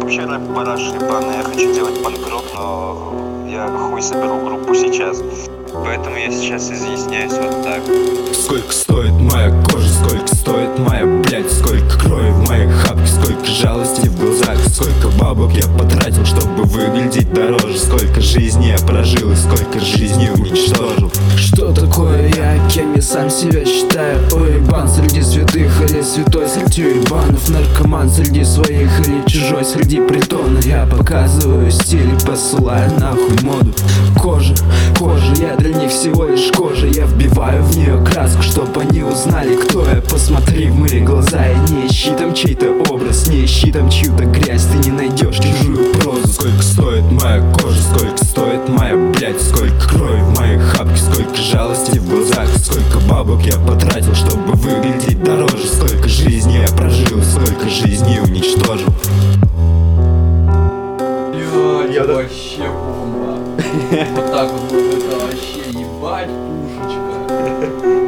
Вообще рэп параш ебаный, я хочу делать панк-рок, но я хуй соберу группу сейчас. Поэтому я сейчас изъясняюсь вот так. Сколько стоит моя кожа, сколько стоит моя блядь, сколько крови в моей хапке, сколько жалости в глазах, сколько бабок я потратил, чтобы выглядеть дороже, сколько жизней я прожил и сколько жизней уничтожил. Что такое я, кем я сам себя считаю? Уебан среди святых или святой среди уебанов? Наркоман среди своих или чужой среди притона? Я показываю стиль и посылаю нахуй моду. Кожа, я для них всего лишь кожа. Я вбиваю в нее краску, чтоб они узнали, кто я. Посмотри в мои глаза и не ищи там чей-то образ, не ищи там чью-то грязь, ты не найдешь чужую прозу. Сколько стоит моя кожа, сколько стоит моя блядь, сколько крови в моей хапке, сколько жалости в глазах, сколько бабок я потратил, чтобы выглядеть дороже, сколько жизней я прожил, сколько жизней уничтожил. Блядь, вообще бомба. Вот так вот, это вообще ебать пушечка.